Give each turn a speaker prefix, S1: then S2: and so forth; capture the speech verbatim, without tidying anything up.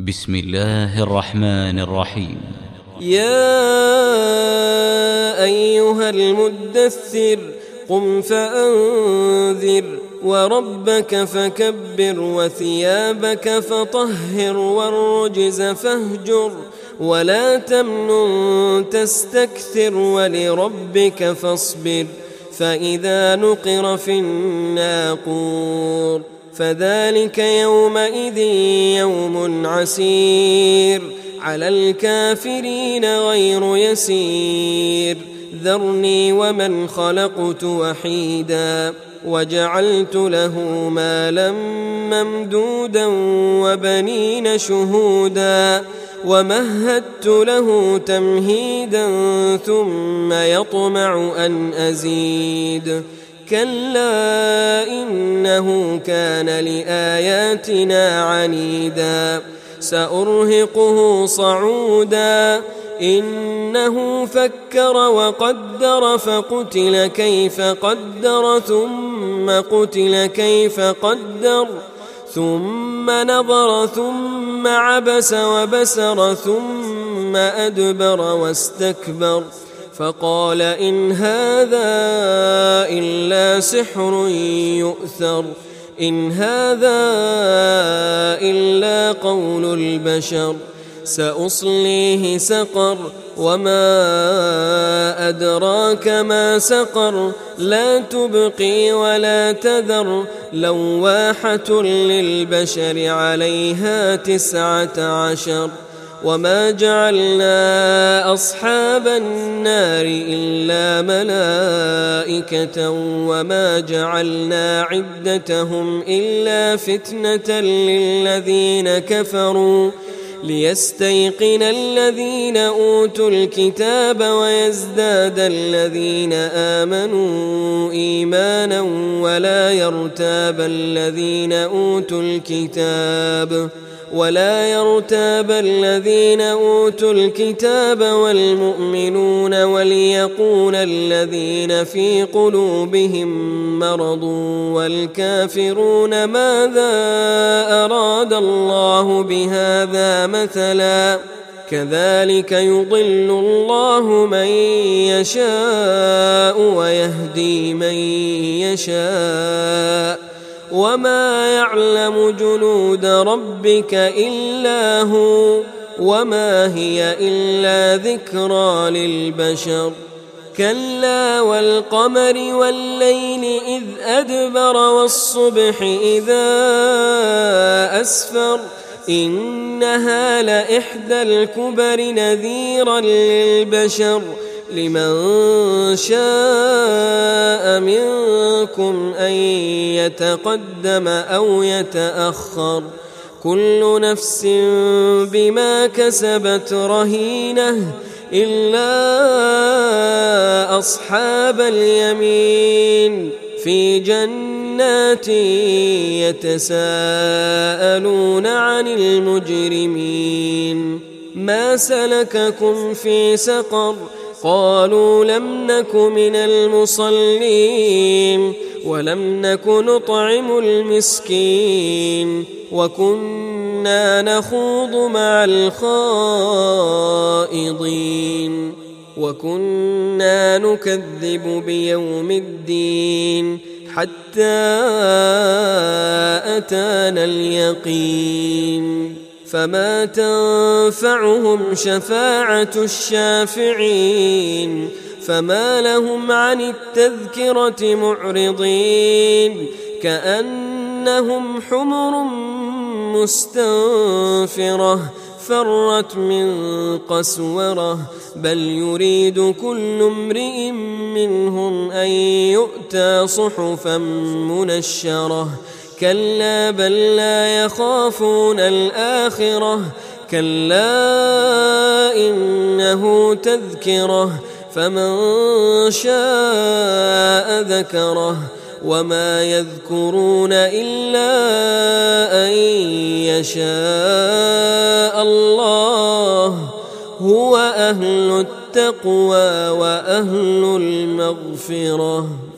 S1: بسم الله الرحمن الرحيم.
S2: يا أيها المدثر قم فأنذر وربك فكبر وثيابك فطهر والرجز فاهجر ولا تمنن تستكثر ولربك فاصبر فإذا نقر في الناقور فذلك يومئذ يوم عسير على الكافرين غير يسير ذرني ومن خلقت وحيدا وجعلت له مالا ممدودا وبنين شهودا ومهدت له تمهيدا ثم يطمع أن أزيد كلا إنه كان لآياتنا عنيدا سأرهقه صعودا إنه فكر وقدر فقتل كيف قدر ثم قتل كيف قدر ثم نظر ثم عبس وبسر ثم أدبر واستكبر فقال إن هذا إلا سحر يؤثر إن هذا إلا قول البشر سأصليه سقر وما أدراك ما سقر لا تبقي ولا تذر لواحة للبشر عليها تسعة عشر وما جعلنا أصحاب النار إلا ملائكة وما جعلنا عدتهم إلا فتنة للذين كفروا ليستيقن الذين أوتوا الكتاب ويزداد الذين آمنوا إيمانا ولا يرتاب الذين أوتوا الكتاب ولا يرتاب الذين أوتوا الكتاب والمؤمنون وليقول الذين في قلوبهم مرض والكافرون ماذا أراد الله بهذا مثلا كذلك يضل الله من يشاء ويهدي من يشاء وما يعلم جنود ربك إلا هو وما هي إلا ذكرى للبشر كلا والقمر والليل إذ أدبر والصبح إذا أسفر إنها لإحدى الكبر نذيرا للبشر لمن شاء منكم أن يتقدم أو يتأخر كل نفس بما كسبت رهينة إلا أصحاب اليمين في جنات يتساءلون عن المجرمين ما سلككم في سقر قالوا لم نك من المصلين ولم نك نطعم المسكين وكنا نخوض مع الخائضين وكنا نكذب بيوم الدين حتى أتانا اليقين فما تنفعهم شفاعة الشافعين فما لهم عن التذكرة معرضين كأنهم حمر مستنفرة فرت من قسورة بل يريد كل امرئ منهم أن يؤتى صحفا منشرة كلا بل لا يخافون الآخرة كلا إنه تذكرة فمن شاء ذكره وما يذكرون إلا أن يشاء الله هو أهل التقوى وأهل المغفرة.